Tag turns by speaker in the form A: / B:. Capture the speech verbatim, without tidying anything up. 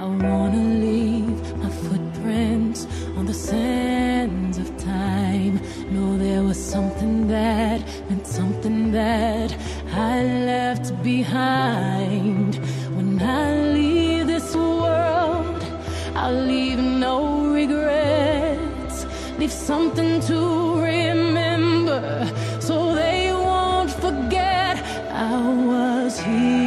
A: wanna leave my footprints on the sands of time. Know there was something that meant something that I left behind. When I leave this world, I'll leave no regrets. Leave something to remember, so they won't forget I was here.